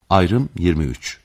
Ayrım 23.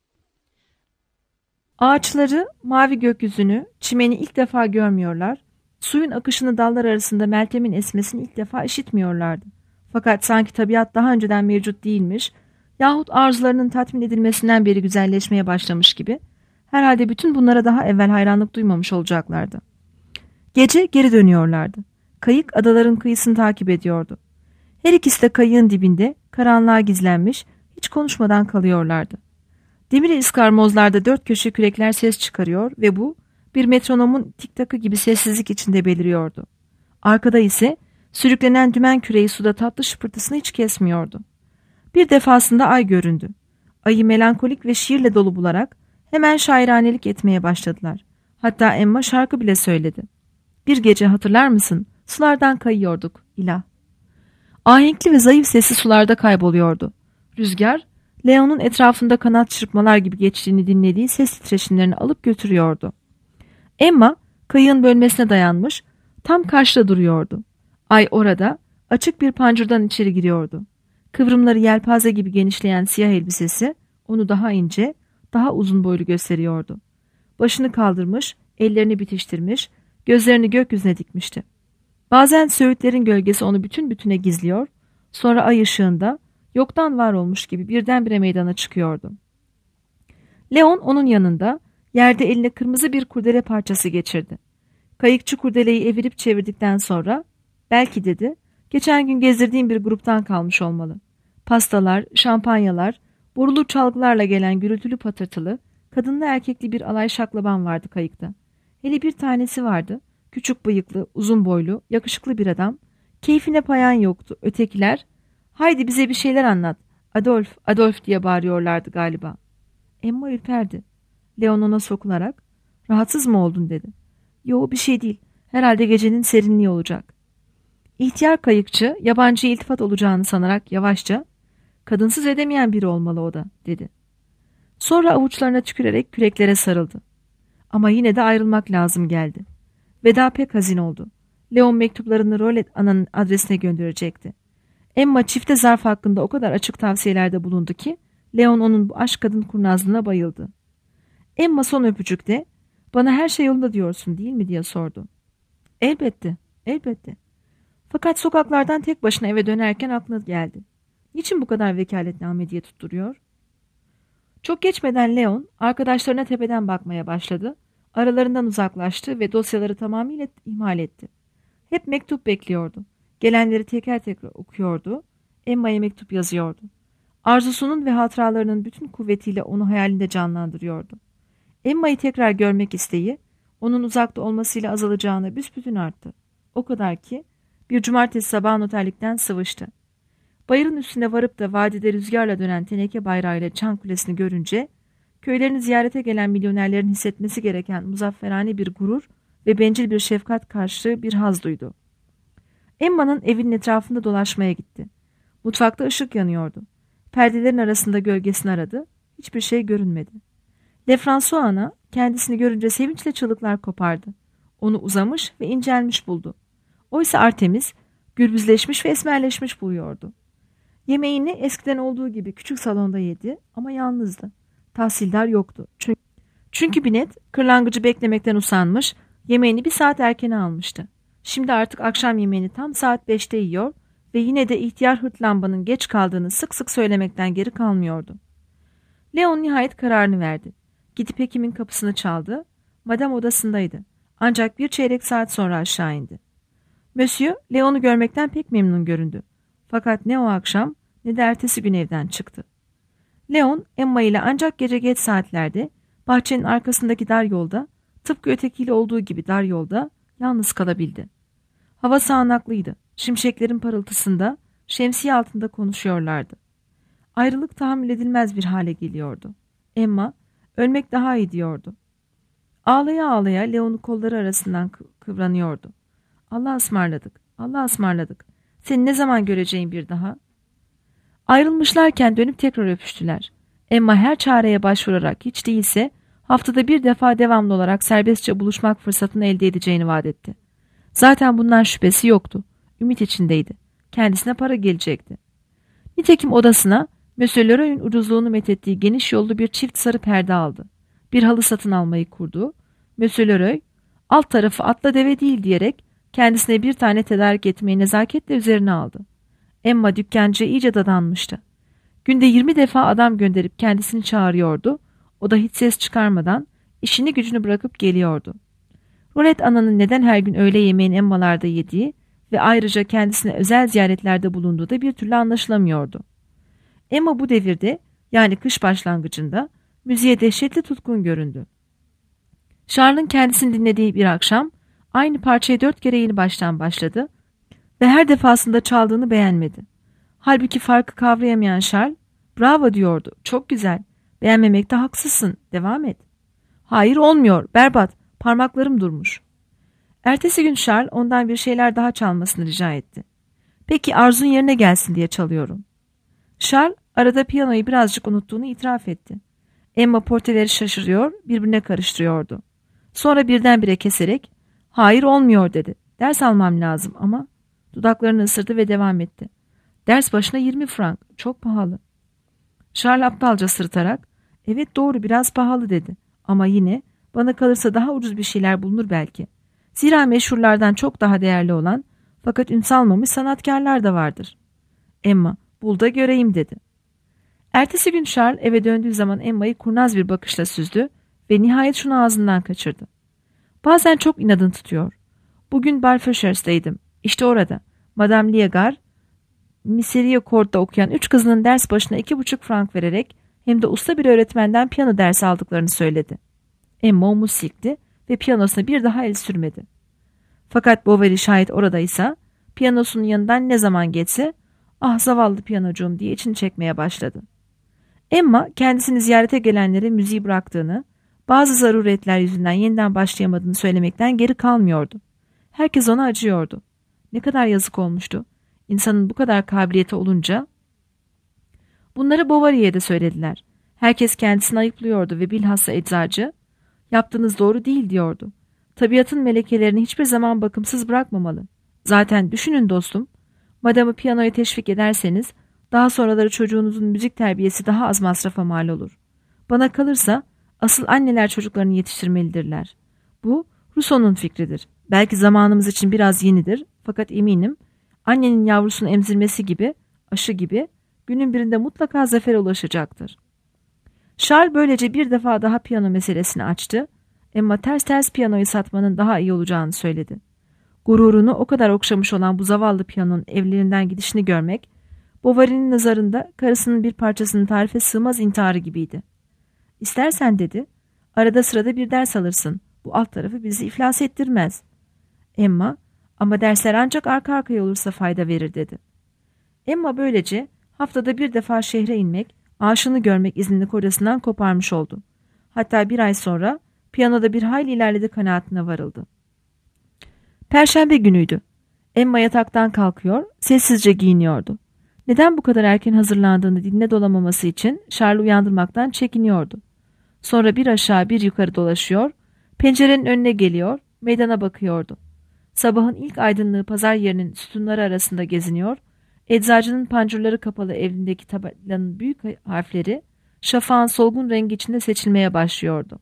Ağaçları, mavi gökyüzünü, çimeni ilk defa görmüyorlar, suyun akışını dallar arasında Meltem'in esmesini ilk defa işitmiyorlardı. Fakat sanki tabiat daha önceden mevcut değilmiş, yahut arzularının tatmin edilmesinden beri güzelleşmeye başlamış gibi, herhalde bütün bunlara daha evvel hayranlık duymamış olacaklardı. Gece geri dönüyorlardı. Kayık adaların kıyısını takip ediyordu. Her ikisi de kayığın dibinde, karanlığa gizlenmiş, hiç konuşmadan kalıyorlardı. Demir iskarmozlarda dört köşe kürekler ses çıkarıyor ve bu bir metronomun tiktakı gibi sessizlik içinde beliriyordu. Arkada ise sürüklenen dümen küreği suda tatlı şıpırtısını hiç kesmiyordu. Bir defasında ay göründü. Ayı melankolik ve şiirle dolu bularak hemen şairanelik etmeye başladılar. Hatta Emma şarkı bile söyledi. Bir gece hatırlar mısın? Sulardan kayıyorduk ilah. Ahenkli ve zayıf sesi sularda kayboluyordu. Rüzgar, Leon'un etrafında kanat çırpmalar gibi geçtiğini dinlediği ses titreşimlerini alıp götürüyordu. Emma, kayığın bölmesine dayanmış, tam karşıda duruyordu. Ay orada, açık bir pancurdan içeri giriyordu. Kıvrımları yelpaze gibi genişleyen siyah elbisesi, onu daha ince, daha uzun boylu gösteriyordu. Başını kaldırmış, ellerini bitiştirmiş, gözlerini gökyüzüne dikmişti. Bazen söğütlerin gölgesi onu bütün bütüne gizliyor, sonra ay ışığında, yoktan var olmuş gibi birdenbire meydana çıkıyordu. Leon onun yanında, yerde eline kırmızı bir kurdele parçası geçirdi. Kayıkçı kurdeleyi evirip çevirdikten sonra, belki dedi, geçen gün gezdirdiğim bir gruptan kalmış olmalı. Pastalar, şampanyalar, borulu çalgılarla gelen gürültülü patırtılı, kadınlı erkekli bir alay şaklaban vardı kayıkta. Hele bir tanesi vardı, küçük bıyıklı, uzun boylu, yakışıklı bir adam, keyfine payan yoktu. Ötekiler, haydi bize bir şeyler anlat, Adolf, Adolf diye bağırıyorlardı galiba. Emma ürperdi. Leon ona sokularak, rahatsız mı oldun dedi. Yo, bir şey değil, herhalde gecenin serinliği olacak. İhtiyar kayıkçı, yabancı iltifat olacağını sanarak yavaşça, kadınsız edemeyen biri olmalı o da, dedi. Sonra avuçlarına tükürerek küreklere sarıldı. Ama yine de ayrılmak lazım geldi. Veda pek hazin oldu. Leon mektuplarını Rolet Ana'nın adresine gönderecekti. Emma çifte zarf hakkında o kadar açık tavsiyelerde bulundu ki, Leon onun bu aşk kadın kurnazlığına bayıldı. Emma son öpücükte, bana her şey yolunda diyorsun değil mi diye sordu. Elbette, elbette. Fakat sokaklardan tek başına eve dönerken aklına geldi. Niçin bu kadar vekaletname diye tutturuyor? Çok geçmeden Leon arkadaşlarına tepeden bakmaya başladı. Aralarından uzaklaştı ve dosyaları tamamıyla ihmal etti. Hep mektup bekliyordu. Gelenleri teker teker okuyordu. Emma'ya mektup yazıyordu. Arzusunun ve hatıralarının bütün kuvvetiyle onu hayalinde canlandırıyordu. Emma'yı tekrar görmek isteği, onun uzakta olmasıyla azalacağına büsbütün arttı. O kadar ki bir cumartesi sabahın otellikten sıvıştı. Bayırın üstüne varıp da vadide rüzgarla dönen teneke bayrağıyla Çan Kulesi'ni görünce, köylerini ziyarete gelen milyonerlerin hissetmesi gereken muzafferane bir gurur ve bencil bir şefkat karşılığı bir haz duydu. Emma'nın evinin etrafında dolaşmaya gitti. Mutfakta ışık yanıyordu. Perdelerin arasında gölgesini aradı. Hiçbir şey görünmedi. Lefrancois ana kendisini görünce sevinçle çığlıklar kopardı. Onu uzamış ve incelmiş buldu. Oysa Artemis gürbüzleşmiş ve esmerleşmiş buluyordu. Yemeğini eskiden olduğu gibi küçük salonda yedi ama yalnızdı. Tahsildar yoktu. Çünkü Binet kırlangıcı beklemekten usanmış, yemeğini bir saat erkene almıştı. Şimdi artık akşam yemeğini tam saat 5'te yiyor ve yine de ihtiyar hırtlambanın geç kaldığını sık sık söylemekten geri kalmıyordu. Leon nihayet kararını verdi. Gidip hekimin kapısını çaldı. Madame odasındaydı. Ancak bir çeyrek saat sonra aşağı indi. Monsieur, Leon'u görmekten pek memnun göründü. Fakat ne o akşam ne de ertesi gün evden çıktı. Leon, Emma ile ancak gece geç saatlerde bahçenin arkasındaki dar yolda, tıpkı ötekiyle olduğu gibi dar yolda yalnız kalabildi. Hava sağanaklıydı. Şimşeklerin parıltısında, şemsiye altında konuşuyorlardı. Ayrılık tahammül edilmez bir hale geliyordu. Emma, ölmek daha iyi diyordu. Ağlaya ağlaya Leon'un kolları arasından kıvranıyordu. Allah'a ısmarladık, Allah'a ısmarladık. Seni ne zaman göreceğim bir daha? Ayrılmışlarken dönüp tekrar öpüştüler. Emma her çareye başvurarak hiç değilse haftada bir defa devamlı olarak serbestçe buluşmak fırsatını elde edeceğini vaat etti. Zaten bundan şüphesi yoktu. Ümit içindeydi. Kendisine para gelecekti. Nitekim odasına Monsieur Leroy'un ucuzluğunu methettiği geniş yollu bir çift sarı perde aldı. Bir halı satın almayı kurdu. Monsieur Leroy, alt tarafı atla deve değil diyerek kendisine bir tane tedarik etmeyi nezaketle üzerine aldı. Emma dükkancıya iyice dadanmıştı. Günde 20 defa adam gönderip kendisini çağırıyordu. O da hiç ses çıkarmadan işini gücünü bırakıp geliyordu. Rolet ananın neden her gün öğle yemeğini Emma'larda yediği ve ayrıca kendisine özel ziyaretlerde bulunduğu da bir türlü anlaşılamıyordu. Emma bu devirde, yani kış başlangıcında, müziğe dehşetli tutkun göründü. Charles'ın kendisini dinlediği bir akşam aynı parçayı 4 kere yeni baştan başladı ve her defasında çaldığını beğenmedi. Halbuki farkı kavrayamayan Charles, "Bravo" diyordu, "çok güzel, beğenmemekte haksızsın, devam et." "Hayır, olmuyor, berbat, parmaklarım durmuş." Ertesi gün Charles ondan bir şeyler daha çalmasını rica etti. "Peki arzun yerine gelsin diye çalıyorum." Charles arada piyanoyu birazcık unuttuğunu itiraf etti. Emma porteleri şaşırıyor, birbirine karıştırıyordu. Sonra birdenbire keserek, "Hayır, olmuyor" dedi. "Ders almam lazım ama..." Dudaklarını ısırdı ve devam etti. "Ders başına 20 frank, çok pahalı." Charles aptalca sırıtarak, "Evet doğru, biraz pahalı" dedi. "Ama yine bana kalırsa daha ucuz bir şeyler bulunur belki. Zira meşhurlardan çok daha değerli olan fakat ün salmamış sanatkarlar da vardır." Emma, "Bul da göreyim" dedi. Ertesi gün Charles eve döndüğü zaman Emma'yı kurnaz bir bakışla süzdü ve nihayet şunu ağzından kaçırdı. "Bazen çok inadın tutuyor. Bugün Barfeuchers'teydim. İşte orada Madame Liegar, Misericordia'da okuyan 3 kızının ders başına 2,5 frank vererek hem de usta bir öğretmenden piyano dersi aldıklarını söyledi." Emma omuz silkti ve piyanosuna bir daha el sürmedi. Fakat Bovary şayet oradaysa piyanosunun yanından ne zaman geçse, "Ah zavallı piyanocuğum" diye içini çekmeye başladı. Emma kendisini ziyarete gelenlere müziği bıraktığını, bazı zaruretler yüzünden yeniden başlayamadığını söylemekten geri kalmıyordu. Herkes ona acıyordu. Ne kadar yazık olmuştu. İnsanın bu kadar kabiliyeti olunca. Bunları Bovary'e de söylediler. Herkes kendisini ayıplıyordu ve bilhassa eczacı, "Yaptığınız doğru değil" diyordu. "Tabiatın melekelerini hiçbir zaman bakımsız bırakmamalı. Zaten düşünün dostum, madamı piyanoya teşvik ederseniz daha sonraları çocuğunuzun müzik terbiyesi daha az masrafa mal olur. Bana kalırsa asıl anneler çocuklarını yetiştirmelidirler. Bu Rousseau'nun fikridir. Belki zamanımız için biraz yenidir fakat eminim annenin yavrusunu emzirmesi gibi, aşı gibi günün birinde mutlaka zafere ulaşacaktır." Charles böylece bir defa daha piyano meselesini açtı. Emma ters ters piyanoyu satmanın daha iyi olacağını söyledi. Gururunu o kadar okşamış olan bu zavallı piyanonun evlerinden gidişini görmek, Bovary'nin nazarında karısının bir parçasının tarife sığmaz intiharı gibiydi. "İstersen" dedi, "arada sırada bir ders alırsın. Bu alt tarafı bizi iflas ettirmez." Emma, "Ama dersler ancak arka arkaya olursa fayda verir" dedi. Emma böylece haftada bir defa şehre inmek, aşığını görmek iznini kocasından koparmış oldu. Hatta bir ay sonra piyanoda bir hayli ilerledi kanaatine varıldı. Perşembe günüydü. Emma yataktan kalkıyor, sessizce giyiniyordu. Neden bu kadar erken hazırlandığını diline dolamaması için Charles'ı uyandırmaktan çekiniyordu. Sonra bir aşağı bir yukarı dolaşıyor, pencerenin önüne geliyor, meydana bakıyordu. Sabahın ilk aydınlığı pazar yerinin sütunları arasında geziniyor, eczacının pancurları kapalı evindeki tabelanın büyük harfleri şafağın solgun rengi içinde seçilmeye başlıyordu.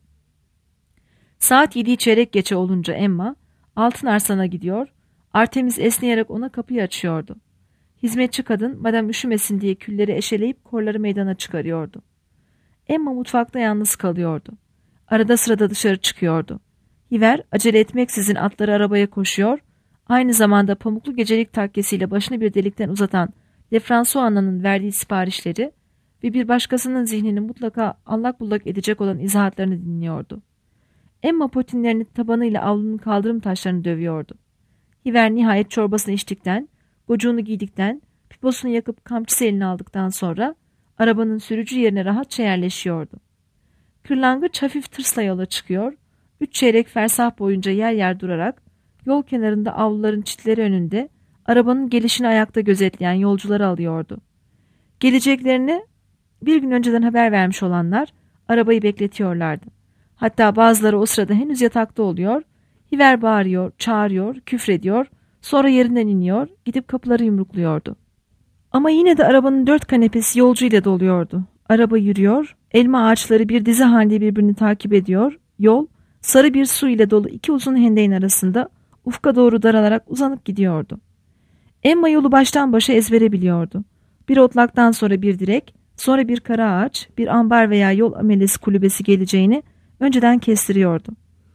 Saat 7'yi çeyrek geçe olunca Emma Altın Arslan'a gidiyor, Artemis esneyerek ona kapıyı açıyordu. Hizmetçi kadın madem üşümesin diye külleri eşeleyip korları meydana çıkarıyordu. Emma mutfakta yalnız kalıyordu. Arada sırada dışarı çıkıyordu. Hiver acele etmeksizin atları arabaya koşuyor, aynı zamanda pamuklu gecelik takkesiyle başını bir delikten uzatan Lefrancois'nın verdiği siparişleri ve bir başkasının zihnini mutlaka allak bullak edecek olan izahatlarını dinliyordu. Emma potinlerini tabanıyla avlunun kaldırım taşlarını dövüyordu. Hiver nihayet çorbasını içtikten, gocuğunu giydikten, piposunu yakıp kamçısı eline aldıktan sonra arabanın sürücü yerine rahatça yerleşiyordu. Kırlangıç hafif tırsla yola çıkıyor, 3 çeyrek fersah boyunca yer yer durarak yol kenarında avluların çitleri önünde arabanın gelişini ayakta gözetleyen yolcuları alıyordu. Geleceklerini bir gün önceden haber vermiş olanlar arabayı bekletiyorlardı. Hatta bazıları o sırada henüz yatakta oluyor, Hiver bağırıyor, çağırıyor, küfrediyor, sonra yerinden iniyor, gidip kapıları yumrukluyordu. Ama yine de arabanın 4 kanepesi yolcu ile doluyordu. Araba yürüyor, elma ağaçları bir dizi halinde birbirini takip ediyor. Yol, sarı bir su ile dolu 2 uzun hendeğin arasında ufka doğru daralarak uzanıp gidiyordu. Emma yolu baştan başa ezbere biliyordu. Bir otlaktan sonra bir direk, sonra bir kara ağaç, bir ambar veya yol amelesi kulübesi geleceğini önceden kestiriyordu.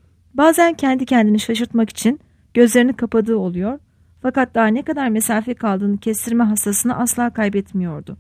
Bazen kendi kendini şaşırtmak için gözlerini kapadığı oluyor, fakat daha ne kadar mesafe kaldığını kestirme hastasını asla kaybetmiyordu.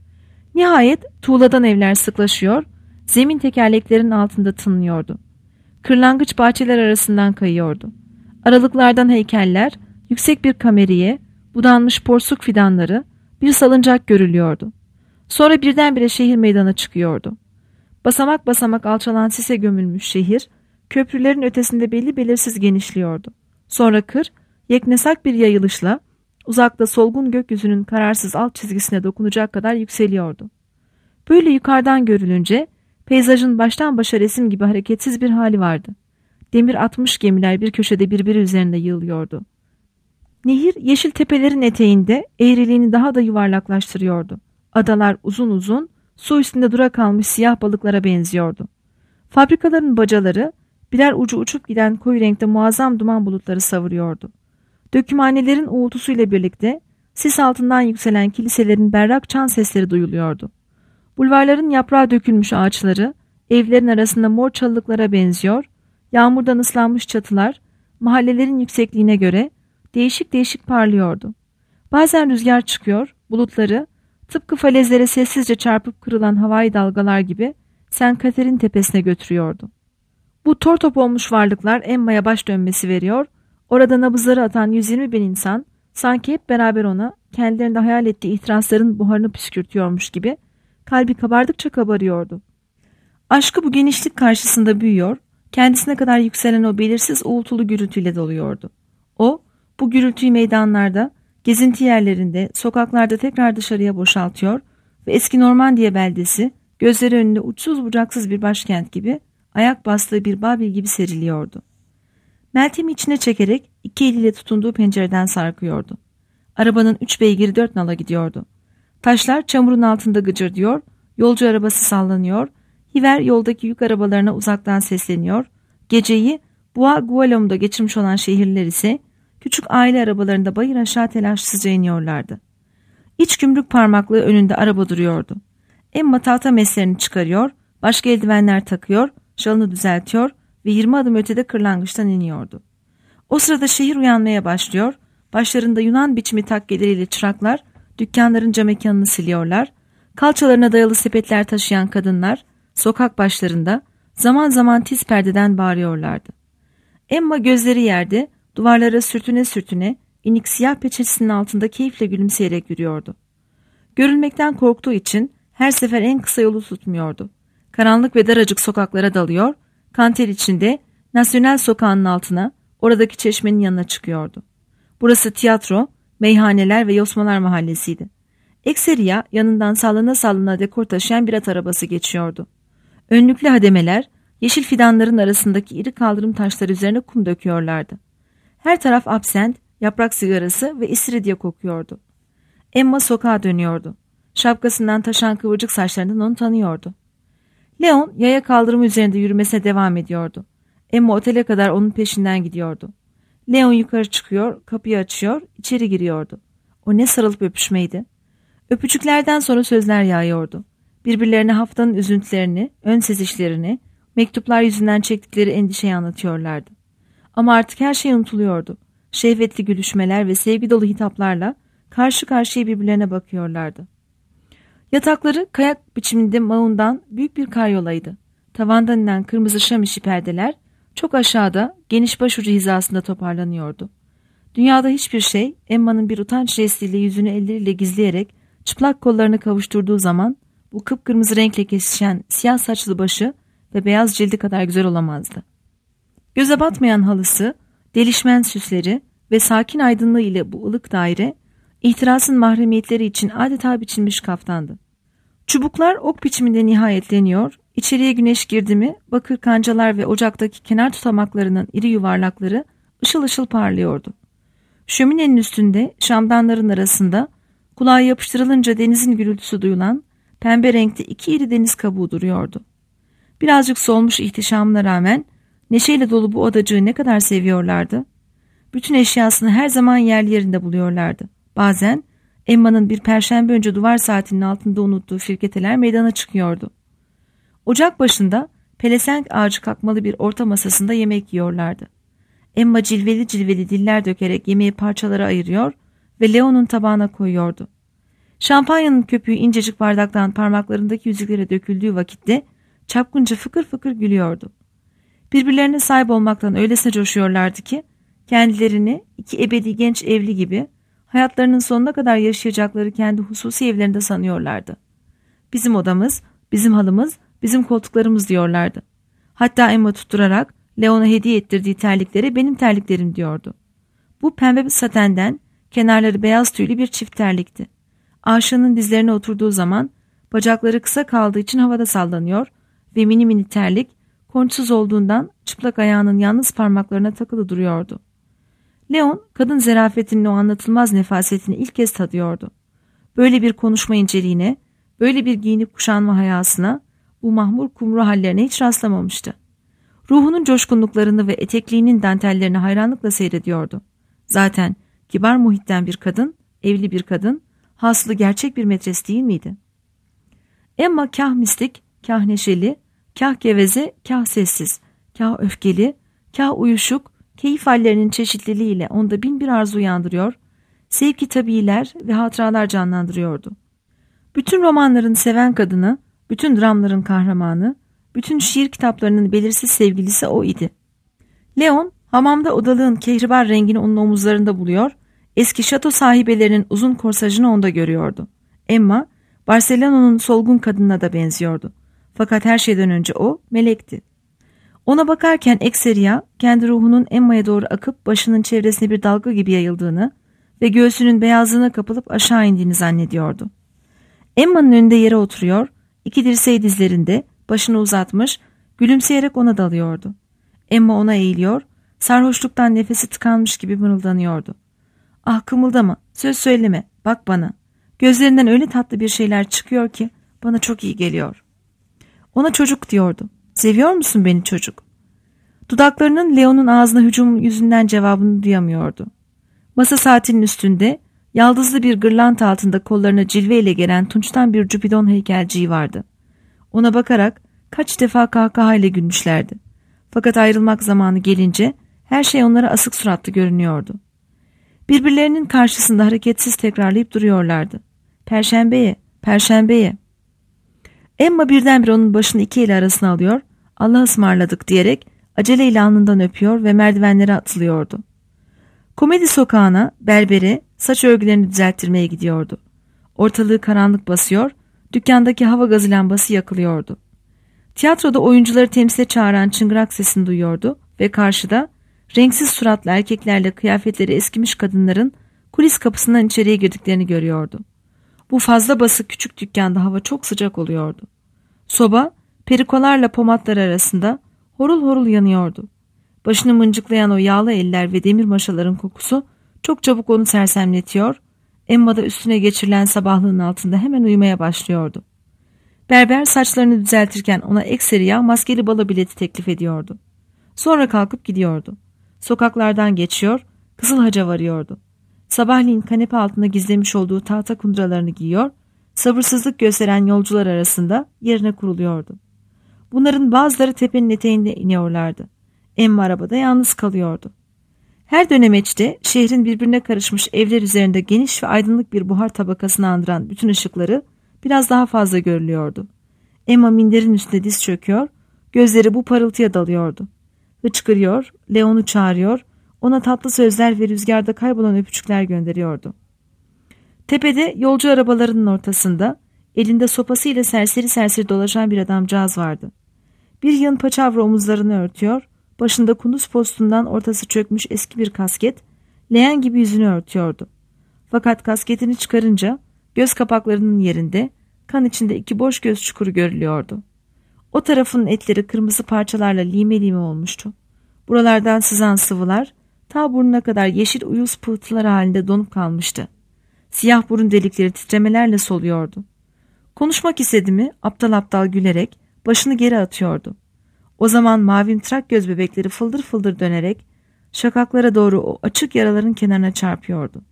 Nihayet tuğladan evler sıklaşıyor, zemin tekerleklerin altında tınlıyordu. Kırlangıç bahçeler arasından kayıyordu. Aralıklardan heykeller, yüksek bir kameriye, budanmış porsuk fidanları, bir salıncak görülüyordu. Sonra birdenbire şehir meydana çıkıyordu. Basamak basamak alçalan sise gömülmüş şehir, köprülerin ötesinde belli belirsiz genişliyordu. Sonra kır, yeknesak bir yayılışla, uzakta solgun gökyüzünün kararsız alt çizgisine dokunacak kadar yükseliyordu. Böyle yukarıdan görülünce, peyzajın baştan başa resim gibi hareketsiz bir hali vardı. Demir atmış gemiler bir köşede birbiri üzerinde yığılıyordu. Nehir yeşil tepelerin eteğinde eğriliğini daha da yuvarlaklaştırıyordu. Adalar uzun uzun, su üstünde dura kalmış siyah balıklara benziyordu. Fabrikaların bacaları, birer ucu uçup giden koyu renkte muazzam duman bulutları savuruyordu. Dökümhanelerin uğultusuyla birlikte sis altından yükselen kiliselerin berrak çan sesleri duyuluyordu. Bulvarların yaprağı dökülmüş ağaçları, evlerin arasında mor çalılıklara benziyor, yağmurdan ıslanmış çatılar, mahallelerin yüksekliğine göre değişik değişik parlıyordu. Bazen rüzgar çıkıyor, bulutları, tıpkı falezlere sessizce çarpıp kırılan havai dalgalar gibi St. Catherine tepesine götürüyordu. Bu tortop olmuş varlıklar Emma'ya baş dönmesi veriyor, orada nabızları atan 120 bin insan sanki hep beraber ona kendilerinde hayal ettiği ihtirasların buharını püskürtüyormuş gibi kalbi kabardıkça kabarıyordu. Aşkı bu genişlik karşısında büyüyor, kendisine kadar yükselen o belirsiz uğultulu gürültüyle doluyordu. O, bu gürültüyü meydanlarda, gezinti yerlerinde, sokaklarda tekrar dışarıya boşaltıyor ve eski Normandiya beldesi gözleri önünde uçsuz bucaksız bir başkent gibi, ayak bastığı bir Babil gibi seriliyordu. Meltem'i içine çekerek 2 eliyle tutunduğu pencereden sarkıyordu. Arabanın 3 beygiri 4 nala gidiyordu. Taşlar çamurun altında gıcırdıyor, yolcu arabası sallanıyor, Hiver yoldaki yük arabalarına uzaktan sesleniyor, geceyi Bois Guillaume'da geçirmiş olan şehirliler ise küçük aile arabalarında bayır aşağı telaşsızca iniyorlardı. İç gümrük parmaklığı önünde araba duruyordu. Emma tahta meslerini çıkarıyor, başka eldivenler takıyor, şalını düzeltiyor ve 20 adım ötede kırlangıçtan iniyordu. O sırada şehir uyanmaya başlıyor, başlarında Yunan biçimi takkeleriyle çıraklar dükkanların camekanını siliyorlar, kalçalarına dayalı sepetler taşıyan kadınlar sokak başlarında zaman zaman tiz perdeden bağırıyorlardı. Emma gözleri yerde, duvarlara sürtüne sürtüne inik siyah peçesinin altında keyifle gülümseyerek yürüyordu. Görülmekten korktuğu için her sefer en kısa yolu tutmuyordu. Karanlık ve daracık sokaklara dalıyor, kanter içinde Nasyonel Sokağı'nın altına, oradaki çeşmenin yanına çıkıyordu. Burası tiyatro, meyhaneler ve yosmalar mahallesiydi. Ekseriya yanından sallana sallana dekor taşıyan bir at arabası geçiyordu. Önlüklü hademeler, yeşil fidanların arasındaki iri kaldırım taşları üzerine kum döküyorlardı. Her taraf absent, yaprak sigarası ve istiridye kokuyordu. Emma sokağa dönüyordu. Şapkasından taşan kıvırcık saçlarından onu tanıyordu. Leon yaya kaldırımı üzerinde yürümesine devam ediyordu. Emma otele kadar onun peşinden gidiyordu. Leon yukarı çıkıyor, kapıyı açıyor, içeri giriyordu. O ne sarılıp öpüşmeydi. Öpücüklerden sonra sözler yağıyordu. Birbirlerine haftanın üzüntülerini, ön sezişlerini, mektuplar yüzünden çektikleri endişeyi anlatıyorlardı. Ama artık her şey unutuluyordu. Şehvetli gülüşmeler ve sevgi dolu hitaplarla karşı karşıya birbirlerine bakıyorlardı. Yatakları kayak biçiminde mağundan büyük bir karyolaydı. Tavandan inen kırmızı şam işi perdeler çok aşağıda geniş başucu hizasında toparlanıyordu. Dünyada hiçbir şey Emma'nın bir utanç jestiyle yüzünü elleriyle gizleyerek çıplak kollarını kavuşturduğu zaman bu kıpkırmızı renkle kesişen siyah saçlı başı ve beyaz cildi kadar güzel olamazdı. Göze batmayan halısı, delişmen süsleri ve sakin aydınlığı ile bu ılık daire, ihtirasın mahremiyetleri için adeta biçilmiş kaftandı. Çubuklar ok biçiminde nihayetleniyor, içeriye güneş girdi mi bakır kancalar ve ocaktaki kenar tutamaklarının iri yuvarlakları ışıl ışıl parlıyordu. Şöminenin üstünde şamdanların arasında Kulağa yapıştırılınca denizin gürültüsü duyulan pembe renkte 2 iri deniz kabuğu duruyordu. Birazcık solmuş ihtişamına rağmen neşeyle dolu bu odacığı ne kadar seviyorlardı. Bütün eşyasını her zaman yerli yerinde buluyorlardı. Bazen Emma'nın bir perşembe önce duvar saatinin altında unuttuğu firketeler meydana çıkıyordu. Ocak başında pelesenk ağacı kalkmalı bir orta masasında yemek yiyorlardı. Emma cilveli cilveli diller dökerek yemeği parçalara ayırıyor ve Leon'un tabağına koyuyordu. Şampanyanın köpüğü incecik bardaktan parmaklarındaki yüzüklere döküldüğü vakitte çapkınca fıkır fıkır gülüyordu. Birbirlerine sahip olmaktan öylesine coşuyorlardı ki kendilerini 2 ebedi genç evli gibi hayatlarının sonuna kadar yaşayacakları kendi hususi evlerinde sanıyorlardı. Bizim odamız, bizim halımız, bizim koltuklarımız diyorlardı. Hatta Emma tutturarak Leon'a hediye ettirdiği terlikleri benim terliklerim diyordu. Bu pembe satenden, kenarları beyaz tüylü bir çift terlikti. Aşığının dizlerine oturduğu zaman bacakları kısa kaldığı için havada sallanıyor ve mini mini terlik konçsuz olduğundan çıplak ayağının yalnız parmaklarına takılı duruyordu. Leon, kadın zerafetinin o anlatılmaz nefasetini ilk kez tadıyordu. Böyle bir konuşma inceliğine, böyle bir giyinip kuşanma hayasına, bu mahmur kumru hallerine hiç rastlamamıştı. Ruhunun coşkunluklarını ve etekliğinin dantellerini hayranlıkla seyrediyordu. Zaten kibar muhitten bir kadın, evli bir kadın, hasılı gerçek bir metres değil miydi? Emma kah mistik, kah neşeli, kah geveze, kah sessiz, kah öfkeli, kah uyuşuk, keyif hallerinin çeşitliliğiyle onda bin bir arzu uyandırıyor, sevgi tabiiler ve hatıralar canlandırıyordu. Bütün romanların seven kadını, bütün dramların kahramanı, bütün şiir kitaplarının belirsiz sevgilisi o idi. Leon, hamamda odalığın kehribar rengini onun omuzlarında buluyor, eski şato sahibelerinin uzun korsajını onda görüyordu. Emma, Barcelona'nın solgun kadınına da benziyordu. Fakat her şeyden önce o, melekti. Ona bakarken Ekseriya, kendi ruhunun Emma'ya doğru akıp başının çevresine bir dalga gibi yayıldığını ve göğsünün beyazlığına kapılıp aşağı indiğini zannediyordu. Emma'nın önünde yere oturuyor, 2 dirseği dizlerinde, başını uzatmış, gülümseyerek ona dalıyordu. Emma ona eğiliyor, sarhoşluktan nefesi tıkanmış gibi mırıldanıyordu. Ah kımıldama, söz söyleme, bak bana. Gözlerinden öyle tatlı bir şeyler çıkıyor ki bana çok iyi geliyor. Ona çocuk diyordu. Seviyor musun beni çocuk? Dudaklarının Leon'un ağzına hücum yüzünden cevabını duyamıyordu. Masa saatinin üstünde yaldızlı bir gırlant altında kollarına cilveyle gelen tunçtan bir Cupidon heykelciği vardı. Ona bakarak kaç defa kahkahayla gülmüşlerdi. Fakat ayrılmak zamanı gelince her şey onlara asık suratlı görünüyordu. Birbirlerinin karşısında hareketsiz tekrarlayıp duruyorlardı. Perşembeye, perşembeye. Emma birdenbire onun başını 2 eli arasına alıyor, Allah'a ısmarladık diyerek aceleyle alnından öpüyor ve merdivenlere atılıyordu. Komedi sokağına, berbere, saç örgülerini düzelttirmeye gidiyordu. Ortalığı karanlık basıyor, dükkandaki hava gazı lambası yakılıyordu. Tiyatroda oyuncuları temsile çağıran çıngırak sesini duyuyordu ve karşıda renksiz suratlı erkeklerle kıyafetleri eskimiş kadınların kulis kapısından içeriye girdiklerini görüyordu. Bu fazla basık küçük dükkanda hava çok sıcak oluyordu. Soba, perikolarla pomatlar arasında horul horul yanıyordu. Başını mıncıklayan o yağlı eller ve demir maşaların kokusu çok çabuk onu sersemletiyor, Emma da üstüne geçirilen sabahlığın altında hemen uyumaya başlıyordu. Berber saçlarını düzeltirken ona ekseriya maskeli balo bileti teklif ediyordu. Sonra kalkıp gidiyordu. Sokaklardan geçiyor, Kızılhaç'a varıyordu. Sabahleyin kanepe altında gizlemiş olduğu tahta kundralarını giyiyor, sabırsızlık gösteren yolcular arasında yerine kuruluyordu. Bunların bazıları tepenin eteğinde iniyorlardı. Emma arabada yalnız kalıyordu. Her dönemeçte şehrin birbirine karışmış evler üzerinde geniş ve aydınlık bir buhar tabakasını andıran bütün ışıkları biraz daha fazla görülüyordu. Emma minderin üstüne diz çöküyor, gözleri bu parıltıya dalıyordu. Hıçkırıyor, Leon'u çağırıyor, ona tatlı sözler ve rüzgarda kaybolan öpücükler gönderiyordu. Tepede yolcu arabalarının ortasında elinde sopasıyla serseri serseri dolaşan bir adamcağız vardı. Bir yığın paçavra omuzlarını örtüyor, başında kunduz postundan ortası çökmüş eski bir kasket, leğen gibi yüzünü örtüyordu. Fakat kasketini çıkarınca göz kapaklarının yerinde kan içinde 2 boş göz çukuru görülüyordu. O tarafının etleri kırmızı parçalarla lime lime olmuştu. Buralardan sızan sıvılar ta burnuna kadar yeşil uyuz pıhtılar halinde donup kalmıştı. Siyah burun delikleri titremelerle soluyordu. Konuşmak istedi mi aptal aptal gülerek başını geri atıyordu. O zaman mavi trak göz bebekleri fıldır fıldır dönerek şakaklara doğru o açık yaraların kenarına çarpıyordu.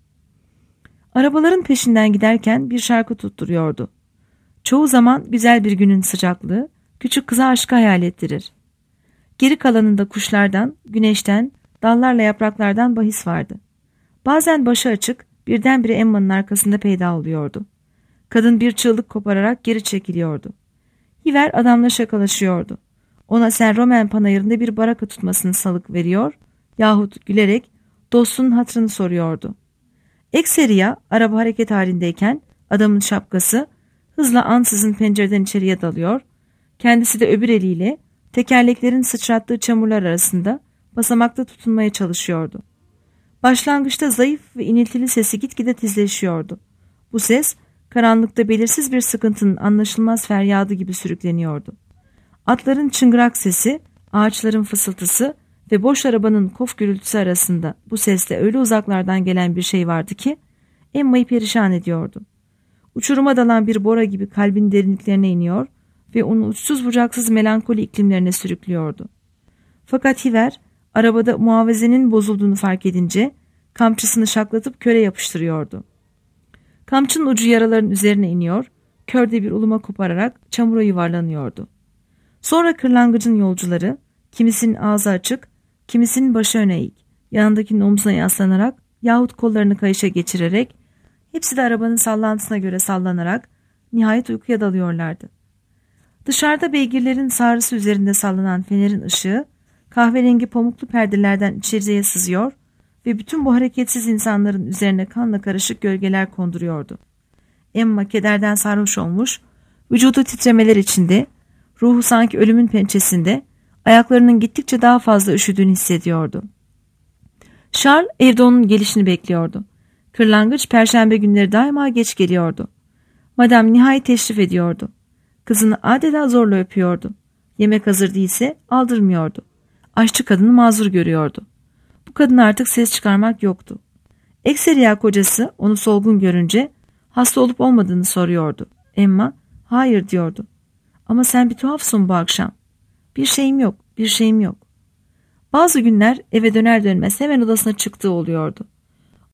Arabaların peşinden giderken bir şarkı tutturuyordu. Çoğu zaman güzel bir günün sıcaklığı küçük kıza aşkı hayal ettirir. Geri kalanında kuşlardan, güneşten, dallarla yapraklardan bahis vardı. Bazen başı açık, birdenbire Emma'nın arkasında peyda oluyordu. Kadın bir çığlık kopararak geri çekiliyordu. Hiver adamla şakalaşıyordu. Ona Saint Romain panayırında bir baraka tutmasını salık veriyor yahut gülerek dostunun hatırını soruyordu. Ekseriya araba hareket halindeyken adamın şapkası hızla ansızın pencereden içeriye dalıyor, kendisi de öbür eliyle tekerleklerin sıçrattığı çamurlar arasında basamakta tutunmaya çalışıyordu. Başlangıçta zayıf ve iniltili sesi gitgide tizleşiyordu. Bu ses karanlıkta belirsiz bir sıkıntının anlaşılmaz feryadı gibi sürükleniyordu. Atların çıngırak sesi, ağaçların fısıltısı ve boş arabanın kof gürültüsü arasında bu sesle öyle uzaklardan gelen bir şey vardı ki Emma'yı perişan ediyordu. Uçuruma dalan bir bora gibi kalbin derinliklerine iniyor ve onu uçsuz bucaksız melankoli iklimlerine sürüklüyordu. Fakat Hiver arabada muhavezenin bozulduğunu fark edince kamçısını şaklatıp köre yapıştırıyordu. Kamçının ucu yaraların üzerine iniyor, körde bir uluma kopararak çamura yuvarlanıyordu. Sonra kırlangıcın yolcuları, kimisinin ağzı açık, kimisinin başı öne eğik, yanındakinin omzuna yaslanarak yahut kollarını kayışa geçirerek, hepsi de arabanın sallantısına göre sallanarak nihayet uykuya dalıyorlardı. Dışarıda beygirlerin sağrısı üzerinde sallanan fenerin ışığı, kahverengi pamuklu perdelerden içeriye sızıyor ve bütün bu hareketsiz insanların üzerine kanla karışık gölgeler konduruyordu. Emma kederden sarhoş olmuş, vücudu titremeler içinde, ruhu sanki ölümün pençesinde, ayaklarının gittikçe daha fazla üşüdüğünü hissediyordu. Charles evde onun gelişini bekliyordu. Kırlangıç perşembe günleri daima geç geliyordu. Madame nihayet teşrif ediyordu. Kızını adeta zorla öpüyordu. Yemek hazır değilse aldırmıyordu. Aşçı kadını mazur görüyordu. Bu kadın artık ses çıkarmak yoktu. Ekseriya kocası onu solgun görünce hasta olup olmadığını soruyordu. Emma hayır diyordu. Ama sen bir tuhafsın bu akşam. Bir şeyim yok, bir şeyim yok. Bazı günler eve döner dönmez hemen odasına çıktığı oluyordu.